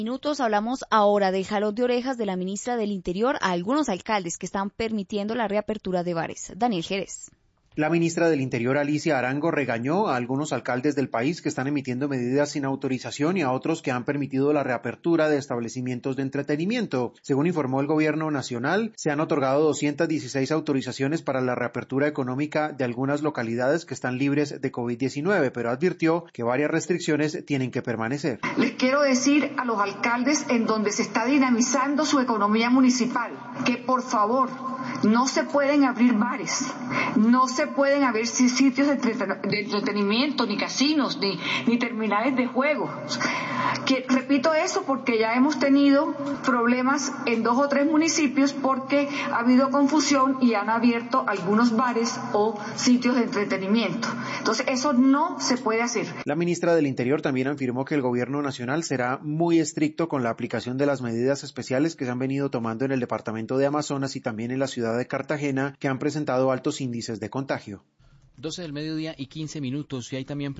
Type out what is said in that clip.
Minutos hablamos ahora del jalón de orejas de la ministra del Interior a algunos alcaldes que están permitiendo la reapertura de bares. Daniel Jerez. La ministra del Interior, Alicia Arango, regañó a algunos alcaldes del país que están emitiendo medidas sin autorización y a otros que han permitido la reapertura de establecimientos de entretenimiento. Según informó el gobierno nacional, se han otorgado 216 autorizaciones para la reapertura económica de algunas localidades que están libres de COVID-19, pero advirtió que varias restricciones tienen que permanecer. Les quiero decir a los alcaldes en donde se está dinamizando su economía municipal que por favor no se pueden abrir bares, no se pueden abrir sitios de entretenimiento, ni casinos, ni terminales de juegos. Repito eso porque ya hemos tenido problemas en 2 o 3 municipios porque ha habido confusión y han abierto algunos bares o sitios de entretenimiento. Entonces eso no se puede hacer. La ministra del Interior también afirmó que el gobierno nacional será muy estricto con la aplicación de las medidas especiales que se han venido tomando en el departamento de Amazonas y también en la ciudad de Cartagena, que han presentado altos índices de contagio. 12 del mediodía y 15 minutos, y hay también